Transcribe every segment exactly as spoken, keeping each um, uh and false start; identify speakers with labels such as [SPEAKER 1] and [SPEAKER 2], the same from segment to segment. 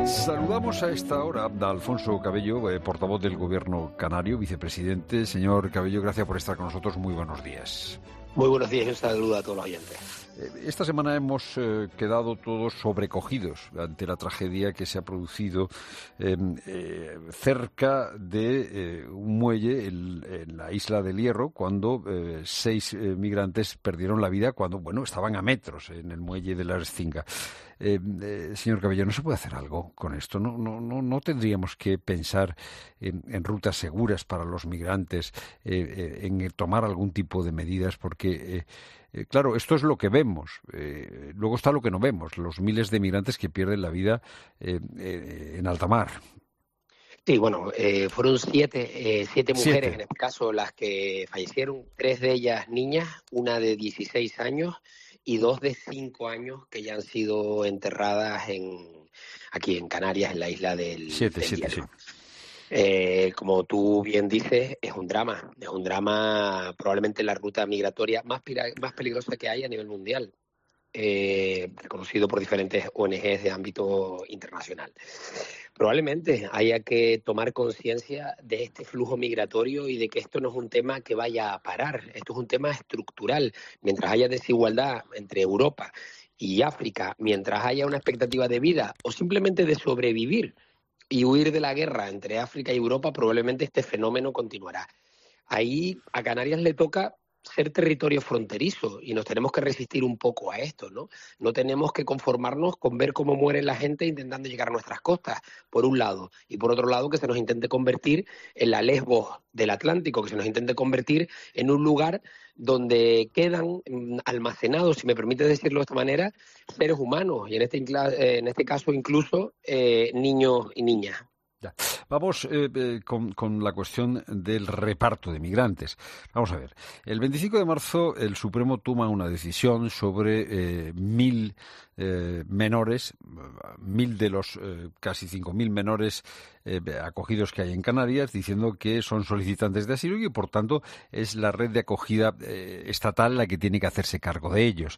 [SPEAKER 1] Saludamos a esta hora a Alfonso Cabello, eh, portavoz del Gobierno canario, vicepresidente. Señor Cabello, gracias por estar con nosotros. Muy buenos días.
[SPEAKER 2] Muy buenos días y un saludo a todos los oyentes.
[SPEAKER 1] Esta semana hemos eh, quedado todos sobrecogidos ante la tragedia que se ha producido eh, eh, cerca de eh, un muelle el, en la isla del Hierro, cuando eh, seis eh, migrantes perdieron la vida cuando, bueno, estaban a metros en el muelle de la Ercinga. Eh, eh, señor Cabello, ¿no se puede hacer algo con esto? ¿No, no, no, no tendríamos que pensar en, en rutas seguras para los migrantes, eh, eh, en tomar algún tipo de medidas? Porque, eh, eh, claro, esto es lo que vemos. Eh, luego está lo que no vemos, los miles de migrantes que pierden la vida eh, eh, en alta mar.
[SPEAKER 2] Sí, bueno, eh, fueron siete, eh, siete mujeres
[SPEAKER 1] Siete.
[SPEAKER 2] en este caso las que fallecieron, tres de ellas niñas, una de dieciséis años y dos de cinco años que ya han sido enterradas en aquí en Canarias, en la isla del,
[SPEAKER 1] Siete,
[SPEAKER 2] del
[SPEAKER 1] siete,
[SPEAKER 2] Hierro.
[SPEAKER 1] sí.
[SPEAKER 2] Eh, como tú bien dices, es un drama, es un drama probablemente la ruta migratoria más, pira- más peligrosa que hay a nivel mundial. Eh, reconocido por diferentes O N Ges de ámbito internacional. Probablemente haya que tomar conciencia de este flujo migratorio y de que esto no es un tema que vaya a parar, esto es un tema estructural. Mientras haya desigualdad entre Europa y África, mientras haya una expectativa de vida o simplemente de sobrevivir y huir de la guerra entre África y Europa, probablemente este fenómeno continuará. Ahí a Canarias le toca ser territorio fronterizo y nos tenemos que resistir un poco a esto, ¿no? No tenemos que conformarnos con ver cómo muere la gente intentando llegar a nuestras costas, por un lado, y por otro lado que se nos intente convertir en la Lesbos del Atlántico, que se nos intente convertir en un lugar donde quedan almacenados, si me permite decirlo de esta manera, seres humanos y en este, en este caso incluso eh, niños y niñas.
[SPEAKER 1] Ya. Vamos eh, eh, con, con la cuestión del reparto de migrantes. Vamos a ver. El veinticinco de marzo el Supremo toma una decisión sobre eh, mil eh, menores, mil de los eh, casi cinco mil menores eh, acogidos que hay en Canarias, diciendo que son solicitantes de asilo y que, por tanto, es la red de acogida eh, estatal la que tiene que hacerse cargo de ellos.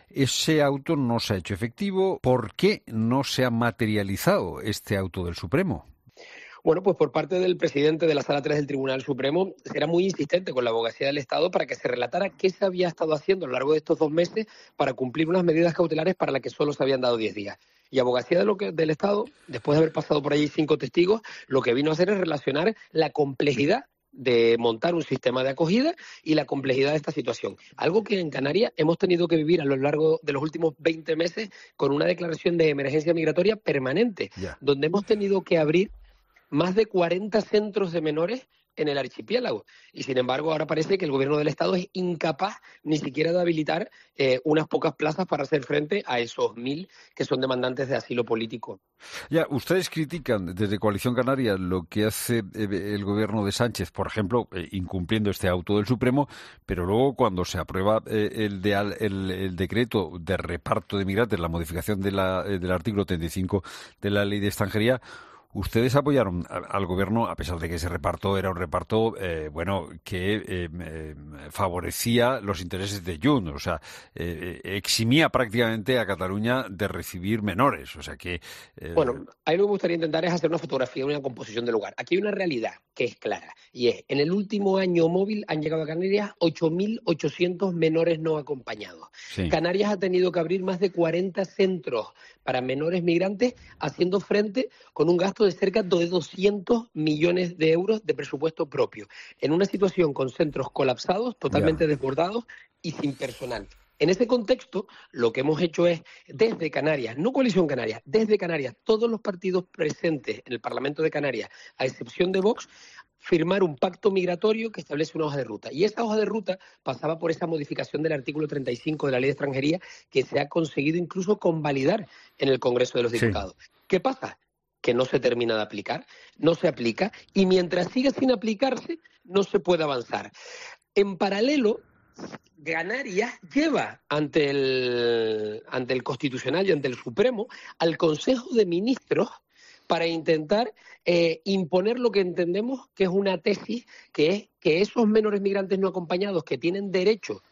[SPEAKER 1] Ese auto no se ha hecho efectivo. ¿Por qué no se ha materializado este auto del Supremo?
[SPEAKER 2] Bueno, pues por parte del presidente de la Sala tres del Tribunal Supremo, era muy insistente con la abogacía del Estado para que se relatara qué se había estado haciendo a lo largo de estos dos meses para cumplir unas medidas cautelares para las que solo se habían dado diez días. Y abogacía de lo que, del Estado, después de haber pasado por allí cinco testigos, lo que vino a hacer es relacionar la complejidad de montar un sistema de acogida y la complejidad de esta situación. Algo que en Canarias hemos tenido que vivir a lo largo de los últimos veinte meses con una declaración de emergencia migratoria permanente,
[SPEAKER 1] Yeah.
[SPEAKER 2] donde hemos tenido que abrir más de cuarenta centros de menores en el archipiélago. Y, sin embargo, ahora parece que el gobierno del Estado es incapaz ni siquiera de habilitar eh, unas pocas plazas para hacer frente a esos mil que son demandantes de asilo político.
[SPEAKER 1] Ya, ustedes critican desde Coalición Canaria lo que hace eh, el gobierno de Sánchez, por ejemplo, eh, incumpliendo este auto del Supremo, pero luego cuando se aprueba eh, el, de, el, el decreto de reparto de migrantes, la modificación de la, eh, del artículo treinta y cinco de la Ley de Extranjería, ustedes apoyaron al gobierno, a pesar de que ese reparto era un reparto, eh, bueno, que eh, eh, favorecía los intereses de Junts, o sea, eh, eximía prácticamente a Cataluña de recibir menores, o sea que... Eh...
[SPEAKER 2] Bueno, a mí lo que me gustaría intentar es hacer una fotografía, una composición del lugar. Aquí hay una realidad que es clara, y es, en el último año móvil han llegado a Canarias ocho mil ochocientos menores no acompañados.
[SPEAKER 1] Sí.
[SPEAKER 2] Canarias ha tenido que abrir más de cuarenta centros para menores migrantes, haciendo frente con un gasto de cerca de doscientos millones de euros de presupuesto propio, en una situación con centros colapsados, totalmente
[SPEAKER 1] Yeah.
[SPEAKER 2] desbordados y sin personal. En ese contexto, lo que hemos hecho es, desde Canarias, no Coalición Canaria, desde Canarias, todos los partidos presentes en el Parlamento de Canarias, a excepción de Vox, firmar un pacto migratorio que establece una hoja de ruta. Y esa hoja de ruta pasaba por esa modificación del artículo treinta y cinco de la Ley de Extranjería que se ha conseguido incluso convalidar en el Congreso de los Diputados. Sí. ¿Qué pasa? Que no se termina de aplicar, no se aplica, y mientras siga sin aplicarse, no se puede avanzar. En paralelo, Canarias lleva ante el, ante el Constitucional y ante el Supremo al Consejo de Ministros para intentar eh, imponer lo que entendemos que es una tesis, que es que esos menores migrantes no acompañados que tienen derecho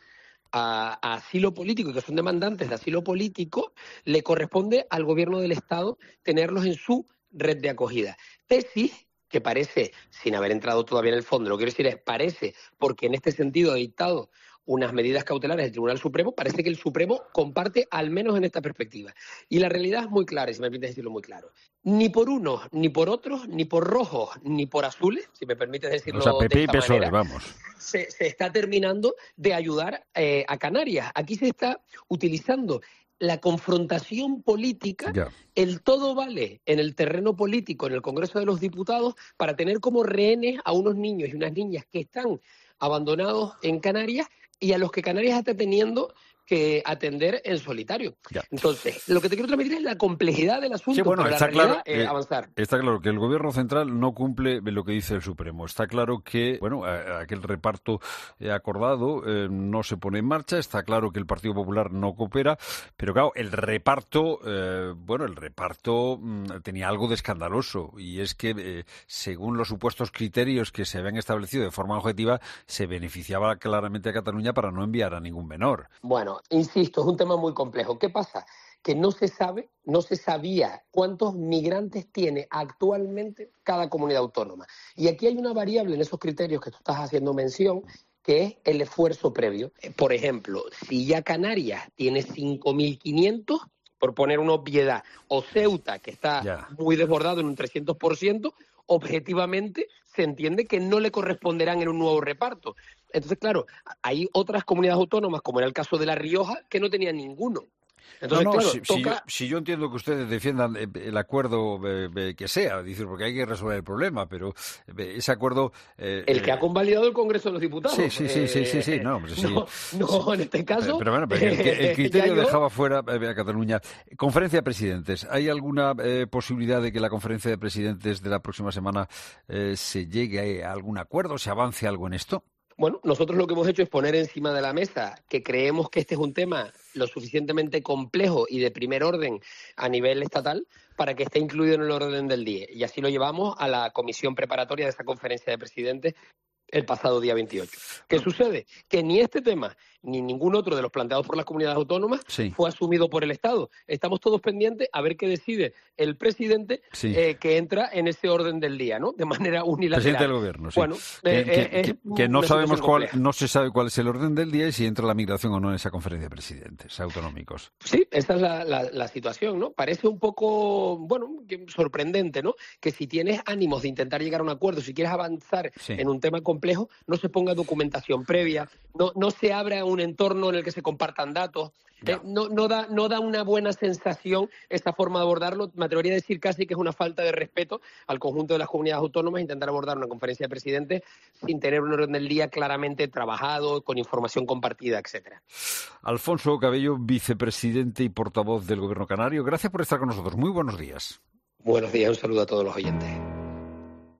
[SPEAKER 2] a, a asilo político y que son demandantes de asilo político, le corresponde al gobierno del Estado tenerlos en su red de acogida. Tesis que parece, sin haber entrado todavía en el fondo, lo que quiero decir es parece, porque en este sentido ha dictado unas medidas cautelares del Tribunal Supremo, parece que el Supremo comparte al menos en esta perspectiva. Y la realidad es muy clara, y si me permite decirlo muy claro. Ni por unos, ni por otros, ni por rojos, ni por azules, si me permite decirlo
[SPEAKER 1] o sea, P P
[SPEAKER 2] de esta
[SPEAKER 1] y P S O E,
[SPEAKER 2] manera,
[SPEAKER 1] vamos.
[SPEAKER 2] Se, se está terminando de ayudar eh, a Canarias. Aquí se está utilizando la confrontación política,
[SPEAKER 1] ya.
[SPEAKER 2] el todo vale en el terreno político, en el Congreso de los Diputados, para tener como rehenes a unos niños y unas niñas que están abandonados en Canarias y a los que Canarias está teniendo que atender en solitario.
[SPEAKER 1] Ya.
[SPEAKER 2] Entonces, lo que te quiero transmitir es la complejidad del asunto,
[SPEAKER 1] sí, bueno,
[SPEAKER 2] pero
[SPEAKER 1] está
[SPEAKER 2] la realidad
[SPEAKER 1] claro,
[SPEAKER 2] es
[SPEAKER 1] eh,
[SPEAKER 2] avanzar.
[SPEAKER 1] Está claro que el Gobierno central no cumple lo que dice el Supremo. Está claro que, bueno, a, a aquel reparto eh, acordado eh, no se pone en marcha. Está claro que el Partido Popular no coopera. Pero claro, el reparto, eh, bueno, el reparto mmm, tenía algo de escandaloso. Y es que, eh, según los supuestos criterios que se habían establecido de forma objetiva, se beneficiaba claramente a Cataluña para no enviar a ningún menor.
[SPEAKER 2] Bueno, insisto, es un tema muy complejo. ¿Qué pasa? Que no se sabe, no se sabía cuántos migrantes tiene actualmente cada comunidad autónoma. Y aquí hay una variable en esos criterios que tú estás haciendo mención, que es el esfuerzo previo. Por ejemplo, si ya Canarias tiene cinco mil quinientos, por poner una obviedad, o Ceuta, que está yeah. muy desbordado en un trescientos por ciento, objetivamente se entiende que no le corresponderán en un nuevo reparto. Entonces, claro, hay otras comunidades autónomas, como era el caso de La Rioja, que no tenían ninguno. Entonces,
[SPEAKER 1] no, no,
[SPEAKER 2] claro,
[SPEAKER 1] si,
[SPEAKER 2] toca...
[SPEAKER 1] si, yo, si yo entiendo que ustedes defiendan el acuerdo eh, eh, que sea, decir, porque hay que resolver el problema, pero eh, ese acuerdo... Eh,
[SPEAKER 2] el que ha convalidado el Congreso de los Diputados.
[SPEAKER 1] Sí, sí, sí, sí, sí, sí, no, sí,
[SPEAKER 2] no, no
[SPEAKER 1] sí.
[SPEAKER 2] en este caso...
[SPEAKER 1] Pero bueno, pero el, el criterio
[SPEAKER 2] yo...
[SPEAKER 1] dejaba fuera a Cataluña. Conferencia de Presidentes. ¿Hay alguna eh, posibilidad de que la Conferencia de Presidentes de la próxima semana eh, se llegue a algún acuerdo, se avance algo en esto?
[SPEAKER 2] Bueno, nosotros lo que hemos hecho es poner encima de la mesa que creemos que este es un tema lo suficientemente complejo y de primer orden a nivel estatal para que esté incluido en el orden del día. Y así lo llevamos a la comisión preparatoria de esa conferencia de presidentes el pasado día veintiocho. ¿Qué sucede? Que ni este tema ni ningún otro de los planteados por las comunidades autónomas sí. fue asumido por el Estado. Estamos todos pendientes a ver qué decide el presidente sí. eh, que entra en ese orden del día, ¿no? De manera unilateral.
[SPEAKER 1] Presidente del Gobierno, sí.
[SPEAKER 2] Bueno,
[SPEAKER 1] que,
[SPEAKER 2] eh,
[SPEAKER 1] que,
[SPEAKER 2] eh,
[SPEAKER 1] que, que no sabemos cuál, no se sabe cuál es el orden del día y si entra la migración o no en esa conferencia de presidentes autonómicos.
[SPEAKER 2] Sí, esa es la, la, la situación, ¿no? Parece un poco, bueno, sorprendente, ¿no? Que si tienes ánimos de intentar llegar a un acuerdo, si quieres avanzar sí. en un tema complejo, no se ponga documentación previa, no, no se abra un entorno en el que se compartan datos, eh, no, no, da, no da una buena sensación esta forma de abordarlo. Me atrevería a decir casi que es una falta de respeto al conjunto de las comunidades autónomas intentar abordar una conferencia de presidentes sin tener un orden del día claramente trabajado, con información compartida, etcétera.
[SPEAKER 1] Alfonso Cabello, vicepresidente y portavoz del Gobierno canario, gracias por estar con nosotros. Muy buenos días.
[SPEAKER 2] Buenos días, un saludo a todos los oyentes.